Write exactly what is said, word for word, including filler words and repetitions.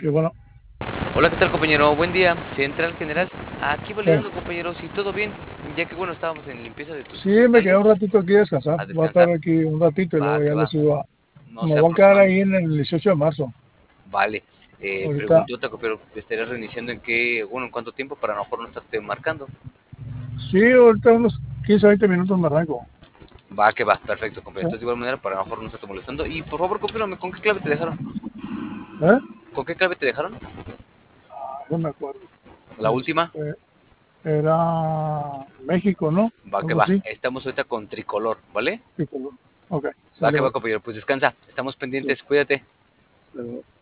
Sí, bueno, Hola, ¿qué tal, compañero? Buen día, Central General. Aquí eh, validando, compañero, si todo bien, ya que bueno, estábamos en limpieza de tus sí, me quedé un cristales. ratito aquí a descansar. A Voy a estar descansar. aquí un ratito y Va, luego que ya va. les iba. No Me sea voy a quedar ahí aproximadamente. en el dieciocho de marzo. Vale. Eh, Ahorita, preguntota, pero ¿te estarías reiniciando en qué, bueno, en cuánto tiempo para a lo mejor no estarte marcando? sí, ahorita unos quince, veinte minutos me arranco. Va, que va. Perfecto, compañero. Sí. Entonces, de igual manera, para a lo mejor no estarte molestando. Y por favor, confírmame, ¿con qué clave te dejaron? ¿Eh? ¿Con qué clave te dejaron? Ah, no me acuerdo. La última. Este, era México, ¿no? Va, que Algo va. así. Estamos ahorita con tricolor, ¿vale? Sí, color. Ok, Va, sale que va, pues. compañero. Pues descansa. Estamos Sí, pendientes. Cuídate. sale.